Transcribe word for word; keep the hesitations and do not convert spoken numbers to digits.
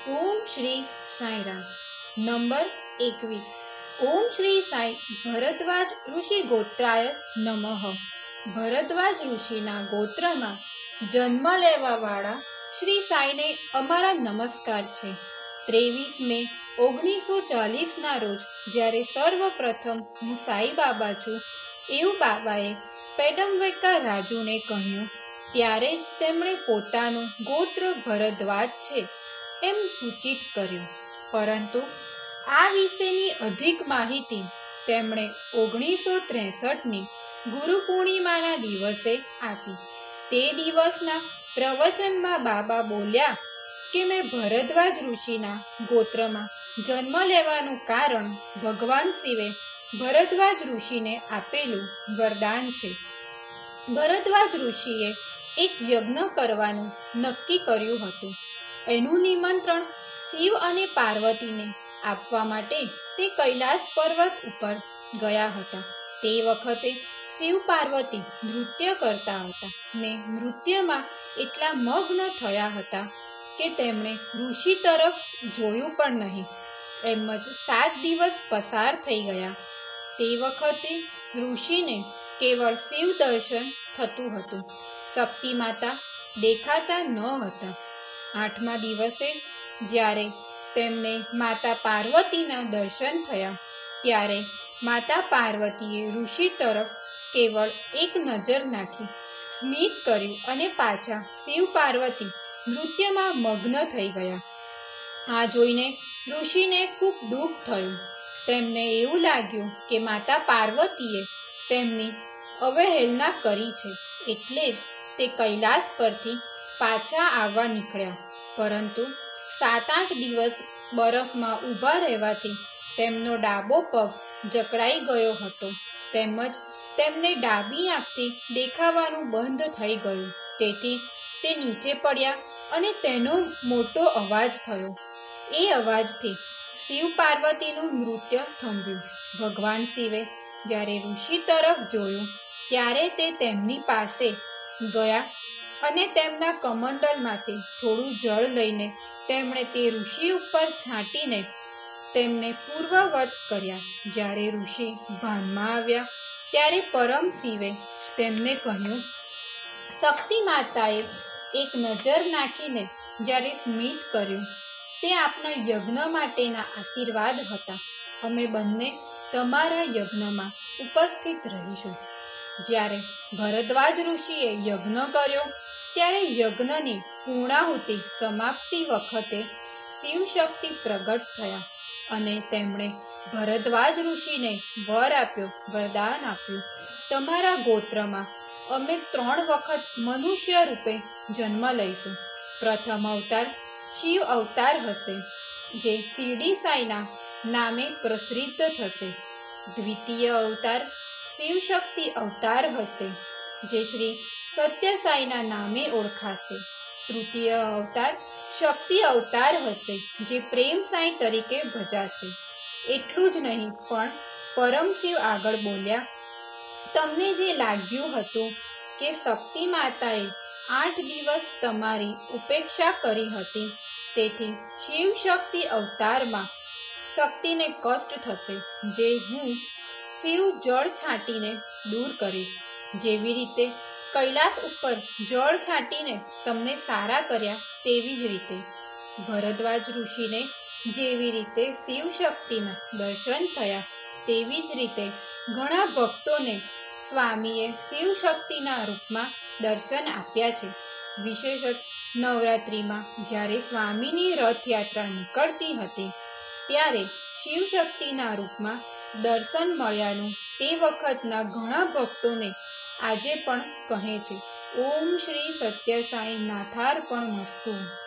ઓમ Shri Sairam. Number એકવીસ. ઓમ શ્રી સાંઈ ભરદ્વાજ ઋષિ ગોત્રાય નમઃ. ભરદ્વાજ ઋષિના ગોત્રમાં જન્મ લેવા વાળા શ્રી સાંઈને અમારા નમસ્કાર છે. ત્રેવીસ મે ઓગણીસો ચાલીસના રોજ જ્યારે સર્વપ્રથમ હું સાંઈ બાબા છું એવું બાબાએ પેડમવેકા રાજુને કહ્યું, ત્યારે જ તેમણે પોતાનું ગોત્ર ભરદ્વાજ છે એમ સૂચિત કર્યું. પરંતુ આ વિશેની અધિક માહિતી તેમણે ઓગણીસો ત્રેસઠની ગુરુ પૂર્ણિમાના દિવસે આપી. તે દિવસના પ્રવચનમાં બાબા બોલ્યા કે મેં ભરદ્વાજ ઋષિના ગોત્રમાં જન્મ લેવાનું કારણ ભગવાન શિવે ભરદ્વાજ ઋષિને આપેલું વરદાન છે. ભરદ્વાજ ઋષિએ એક યજ્ઞ કરવાનું નક્કી કર્યું હતું. એનું નિમંત્રણ શિવ અને પાર્વતીને આપવા માટે તે કૈલાસ પર્વત ઉપર ગયા હતા. તે વખતે શિવ પાર્વતી નૃત્ય કરતા હતા ને નૃત્યમાં એટલા મગ્ન થયા હતા કે તેમણે ઋષિ તરફ જોયું પણ નહીં. એમ જ સાત દિવસ પસાર થઈ ગયા. તે વખતે ઋષિને કેવળ શિવ દર્શન થતું હતું. શક્તિ માતા દેખાતા ન હતા. આઠમા દિવસે જ્યારે તેમને માતા પાર્વતીના દર્શન થયા ત્યારે માતા પાર્વતીએ ઋષિ તરફ કેવળ એક નજર નાખી, સ્મિત કર્યું અને પાછા શિવ પાર્વતી નૃત્યમાં મગ્ન થઈ ગયા. આ જોઈને ઋષિને ખૂબ દુઃખ થયું. તેમને એવું લાગ્યું કે માતા પાર્વતીએ તેમની અવહેલના કરી છે, એટલે જ તે કૈલાસ પરથી પાછા આવવા નીકળ્યા. પરંતુ સાત આઠ દિવસ બરફમાં ઊભા રહેવાથી તેમનો ડાબો પગ જકડાઈ ગયો હતો. તેમજ તેમને ડાબી આંખથી દેખાવાનું બંધ થઈ ગયું. તેથી તે નીચે પડ્યા અને તેનો મોટો અવાજ થયો. એ અવાજથી શિવ પાર્વતીનું નૃત્ય થંભ્યું. ભગવાન શિવે જ્યારે ઋષિ તરફ જોયું ત્યારે તે તેમની પાસે ગયા અને તેમના કમંડલમાંથી થોડું જળ લઈને તેમણે તે ઋષિ ઉપર છાંટીને તેમને પૂર્વવત કર્યા. જ્યારે ઋષિ ભાનમાં આવ્યા ત્યારે પરમ શિવે તેમને કહ્યું, શક્તિ માતાએ એક નજર નાખીને જ્યારે સ્મિત કર્યું તે આપના યજ્ઞ માટેના આશીર્વાદ હતા. અમે બંને તમારા યજ્ઞમાં ઉપસ્થિત રહીશું. જ્યારે ભરદ્વાજ ઋષિએ યજ્ઞ કર્યો ત્યારે યજ્ઞની પૂર્ણાહુતિ સમાપ્તિ વખતે શિવશક્તિ પ્રગટ થયા અને તેમણે ભરદ્વાજ ઋષિને વર આપ્યો, વરદાન આપ્યું, તમારા ગોત્રમાં અમે ત્રણ વખત મનુષ્ય રૂપે જન્મ લઈશું. પ્રથમ અવતાર શિવ અવતાર હશે, જે શિરડી સાંઈના નામે પ્રસિદ્ધ થશે. દ્વિતીય અવતાર શિવશક્તિ અવતાર હશે, જે શ્રી સત્ય સાંઈના નામે ઓળખાશે. તૃતીય અવતાર શક્તિ અવતાર હશે, જે પ્રેમ સાંઈ તરીકે ભજાશે. એટલું જ નહીં પણ પરમ શિવ આગળ બોલ્યા, તમને જે લાગ્યું હતું કે શક્તિ માતાએ આઠ દિવસ તમારી ઉપેક્ષા કરી હતી, તેથી શિવ શક્તિ અવતારમાં શક્તિને કષ્ટ થશે, જે હું શિવ જળ છાંટીને દૂર કરીશ. જેવી રીતે કૈલાસ ઉપર જળ છાંટીને તમને સારા કર્યા તેવી જ રીતે ભરદ્વાજ ઋષિને જેવી રીતે શિવ શક્તિના દર્શન થયા તેવી જ રીતે ઘણા ભક્તોને સ્વામીએ શિવ શક્તિના રૂપમાં દર્શન આપ્યા છે. વિશેષત નવરાત્રિમાં જ્યારે સ્વામીની રથયાત્રા નીકળતી હતી ત્યારે શિવશક્તિના રૂપમાં દર્શન મળ્યાનું તે વખતના ઘણા ભક્તોને આજે પણ કહે છે. ઓમ શ્રી સત્ય સાંઈ નાથાર્પણમસ્તુ.